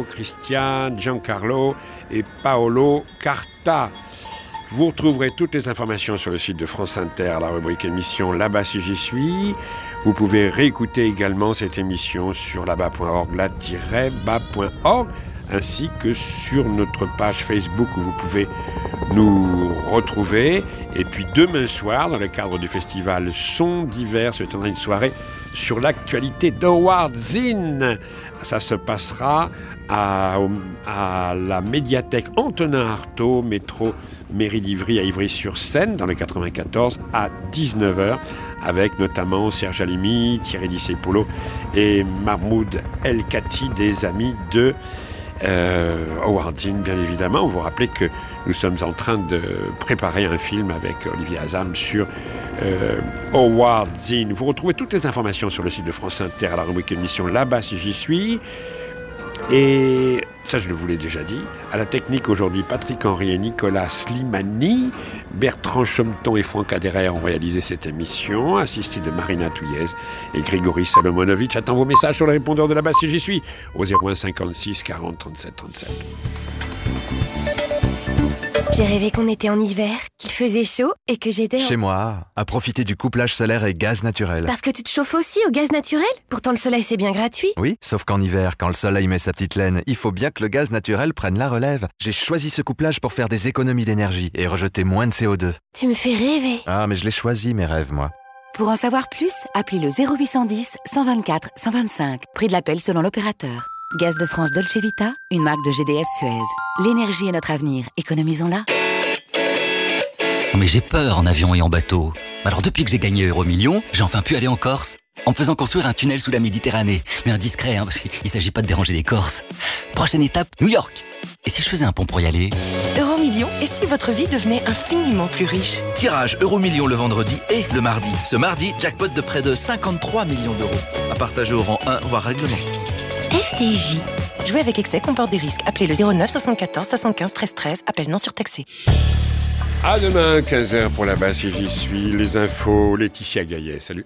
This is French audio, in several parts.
Christian, Giancarlo et Paolo Carta. Vous retrouverez toutes les informations sur le site de France Inter, la rubrique émission Là-bas si j'y suis. Vous pouvez réécouter également cette émission sur là-bas.org, là-bas.org, ainsi que sur notre page Facebook où vous pouvez nous retrouver. Et puis demain soir, dans le cadre du festival Sons Divers, se tiendra une soirée sur l'actualité d'Howard Zinn. Ça se passera à la médiathèque Antonin Artaud, métro Mairie d'Ivry à Ivry-sur-Seine, dans le 94, à 19h, avec notamment Serge Halimi, Thierry Discépolo et Mahmoud El Khati, des amis de Howard Zinn, bien évidemment. Vous rappelez que nous sommes en train de préparer un film avec Olivier Hazam sur Howard Zinn. Vous retrouvez toutes les informations sur le site de France Inter à la rubrique émission Là-bas si j'y suis. Et ça, je le vous l'ai déjà dit. À la technique aujourd'hui, Patrick Henry et Nicolas Slimani. Bertrand Chometon et Franck Adhérer ont réalisé cette émission, assistés de Marina Touillez et Grigory Salomonovitch. J'attends vos messages sur le répondeur de Là-bas si j'y suis, au 01 56 40 37 37. J'ai rêvé qu'on était en hiver, qu'il faisait chaud et que j'étais... Chez moi, à profiter du couplage solaire et gaz naturel. Parce que tu te chauffes aussi au gaz naturel ? Pourtant le soleil c'est bien gratuit. Oui, sauf qu'en hiver, quand le soleil met sa petite laine, il faut bien que le gaz naturel prenne la relève. J'ai choisi ce couplage pour faire des économies d'énergie et rejeter moins de CO2. Tu me fais rêver. Ah, mais je l'ai choisi, mes rêves, moi. Pour en savoir plus, appelez le 0810 124 125. Prix de l'appel selon l'opérateur. Gaz de France Dolce Vita, une marque de GDF Suez. L'énergie est notre avenir, économisons-la. Mais j'ai peur en avion et en bateau. Alors depuis que j'ai gagné Euromillions, j'ai enfin pu aller en Corse, en me faisant construire un tunnel sous la Méditerranée. Mais un discret, parce qu'il ne s'agit pas de déranger les Corses. Prochaine étape, New York. Et si je faisais un pont pour y aller ? Euromillions, et si votre vie devenait infiniment plus riche ? Tirage Euromillions le vendredi et le mardi. Ce mardi, jackpot de près de 53 millions d'euros. À partager au rang 1, voire règlement. FDJ. Jouer avec excès comporte des risques. Appelez le 09 74 75 13 13. Appel non surtaxé. À demain, 15h pour Là-bas si j'y suis. Les infos, Laetitia Gaillet. Salut.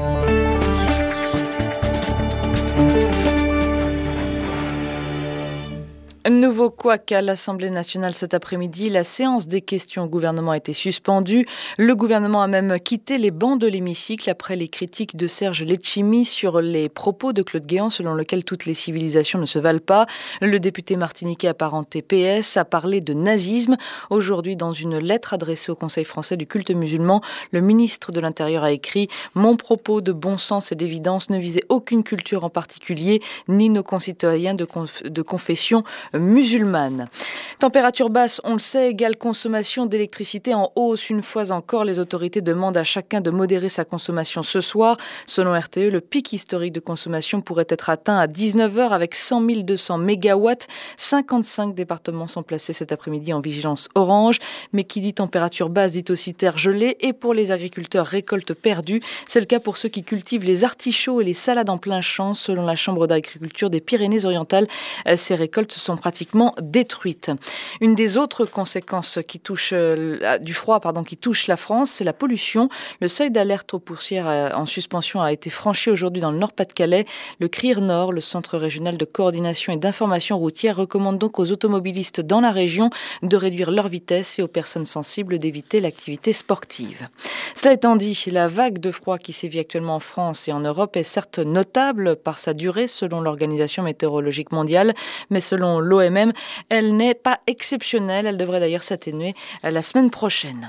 Nouveau couac à l'Assemblée nationale cet après-midi. La séance des questions au gouvernement a été suspendue. Le gouvernement a même quitté les bancs de l'hémicycle après les critiques de Serge Letchimy sur les propos de Claude Guéant selon lesquels toutes les civilisations ne se valent pas. Le député martiniquais apparenté PS a parlé de nazisme. Aujourd'hui, dans une lettre adressée au Conseil français du culte musulman, le ministre de l'Intérieur a écrit « Mon propos de bon sens et d'évidence ne visait aucune culture en particulier, ni nos concitoyens de confession musulmane. Température basse, on le sait, égale consommation d'électricité en hausse. Une fois encore, les autorités demandent à chacun de modérer sa consommation ce soir. Selon RTE, le pic historique de consommation pourrait être atteint à 19h avec 100 200 mégawatts. 55 départements sont placés cet après-midi en vigilance orange. Mais qui dit température basse dit aussi terre gelée. Et pour les agriculteurs, récolte perdue. C'est le cas pour ceux qui cultivent les artichauts et les salades en plein champ. Selon la Chambre d'agriculture des Pyrénées-Orientales, ces récoltes sont pratiquement détruites. Une des autres conséquences qui touchent du froid qui touche la France, c'est la pollution. Le seuil d'alerte aux poussières en suspension a été franchi aujourd'hui dans le Nord-Pas-de-Calais. Le CRIR Nord, le Centre régional de coordination et d'information routière, recommande donc aux automobilistes dans la région de réduire leur vitesse et aux personnes sensibles d'éviter l'activité sportive. Cela étant dit, la vague de froid qui sévit actuellement en France et en Europe est certes notable par sa durée selon l'Organisation météorologique mondiale, mais selon l'OMM, elle n'est pas exceptionnelle. Elle devrait d'ailleurs s'atténuer la semaine prochaine.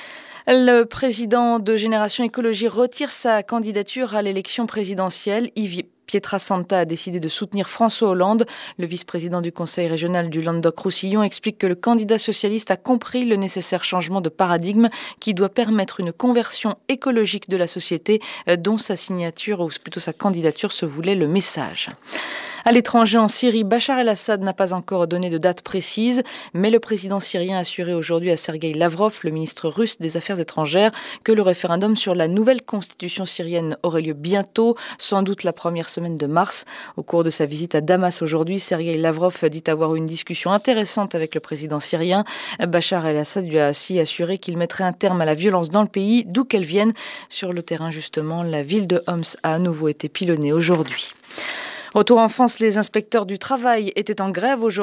Le président de Génération Écologie retire sa candidature à l'élection présidentielle. Yves Pietrasanta a décidé de soutenir François Hollande. Le vice-président du conseil régional du Languedoc-Roussillon explique que le candidat socialiste a compris le nécessaire changement de paradigme qui doit permettre une conversion écologique de la société dont sa signature, ou plutôt sa candidature, se voulait le message. À l'étranger, en Syrie, Bachar el-Assad n'a pas encore donné de date précise, mais le président syrien a assuré aujourd'hui à Sergueï Lavrov, le ministre russe des Affaires étrangères, que le référendum sur la nouvelle constitution syrienne aurait lieu bientôt, sans doute la première semaine de mars. Au cours de sa visite à Damas aujourd'hui, Sergueï Lavrov dit avoir eu une discussion intéressante avec le président syrien. Bachar el-Assad lui a aussi assuré qu'il mettrait un terme à la violence dans le pays, d'où qu'elle vienne. Sur le terrain, justement, la ville de Homs a à nouveau été pilonnée aujourd'hui. Retour en France, les inspecteurs du travail étaient en grève aujourd'hui.